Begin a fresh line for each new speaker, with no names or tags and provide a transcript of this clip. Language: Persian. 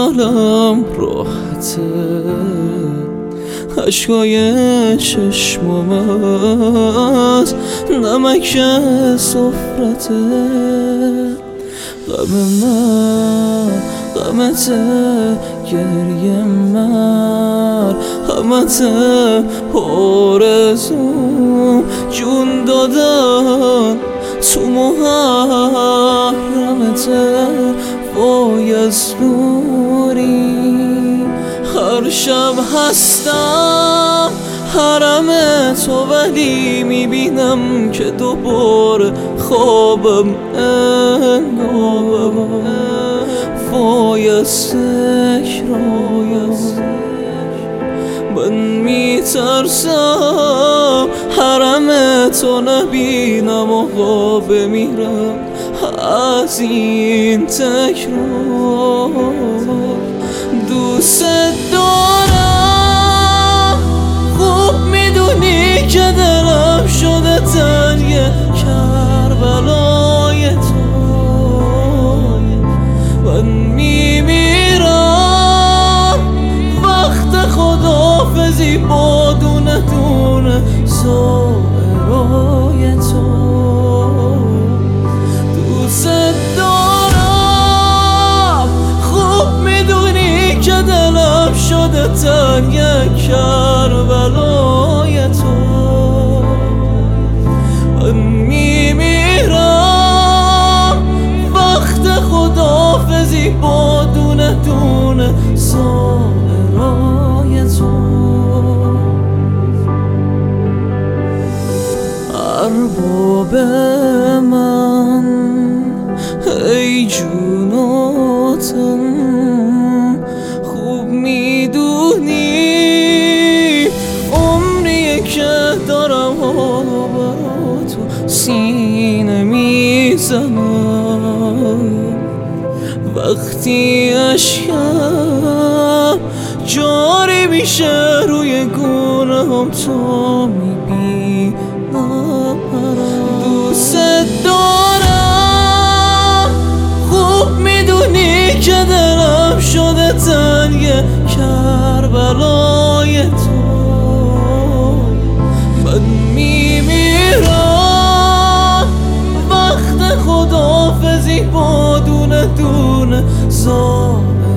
خیالم راحته، عشقای چشمم از نمک سفرته. غم من غمته، گریه من همته، آرزوم جون دادن تو محرمته. وای از دوری هر شب هستم حرم تو، ولی میبینم که دوباره خوابم انگار. وای از تکرارم من میترسم حرم تو نبینم، آقا بمیرم از این تکرار. دوست دارم، خوب میدونی که دلم شده تنگ کربلای تو. من میمیرم وقت خداحافظی با دونه دونه زائرای تو. دوست دارم، خوب میدونی که دلم شده تنگ کربلای تو. من میمیرم وقت خداحافظی با دونه دونه زائرای تو. ارباب من ای جون و تن، خوب میدونی عمریه که دارم برا تو سینه میزنم. وقتی اشکم جاری میشه روی گونه‌ام تو میبینم. دوست دارم، خوب میدونی که دلم شده تنگ کربلای تو. من میمیرم وقت خداحافظی با دونه دونه زائرای